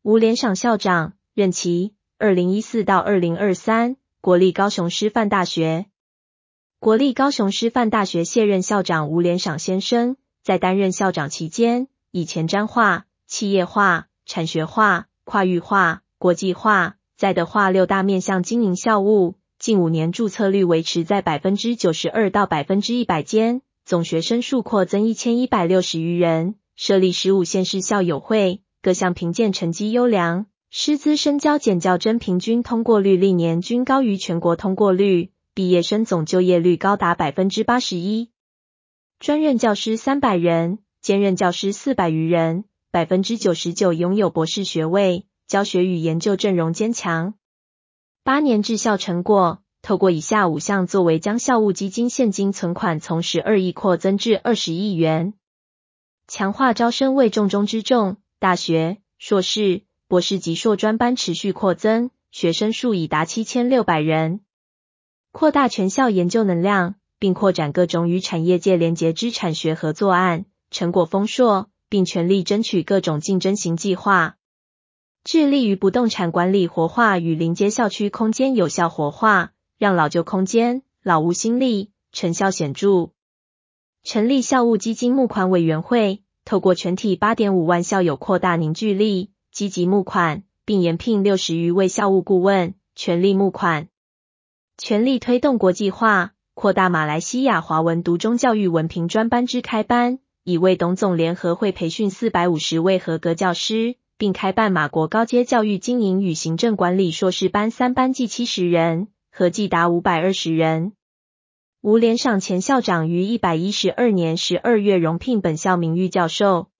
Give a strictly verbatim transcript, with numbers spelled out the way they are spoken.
吴联赏校长，任期二零一四到二零二三，国立高雄师范大学。国立高雄师范大学卸任校长吴联赏先生，在担任校长期间，以前瞻化、企业化、产学化、跨域化、国际化、在地化六大面向经营校务，近五年注册率维持在 百分之九十二 到 百分之百 间，总学生数扩增一千一百六十余人，设立十五县市校友会，各项评鉴成绩优良，师资生教检教甄平均通过率历年均高于全国通过率，毕业生总就业率高达 百分之八十一。专任教师三百人，兼任教师四百余人， 百分之九十九 拥有博士学位，教学与研究阵容坚强。八年治校成果，透过以下五项作为将校务基金现金存款从十二亿扩增至二十亿元。强化招生为重中之重，大学、硕士、博士及硕专班持续扩增，学生数已达七千六百人。扩大全校研究能量，并扩展各种与产业界连结之产学合作案，成果丰硕，并全力争取各种竞争型计划。致力于不动产管理活化与临街校区空间有效活化，让老旧空间、老屋新力，成效显著。成立校务基金募款委员会，透过全体 八点五万校友扩大凝聚力，积极募款，并延聘六十余位校务顾问，全力募款。全力推动国际化，扩大马来西亚华文读中教育文凭专班之开班，已为董总联合会培训四百五十位合格教师，并开办马国高阶教育经营与行政管理硕士班三班计七十人，合计达五百二十人。吴联赏前校长于一百一十二年十二月荣聘本校名誉教授。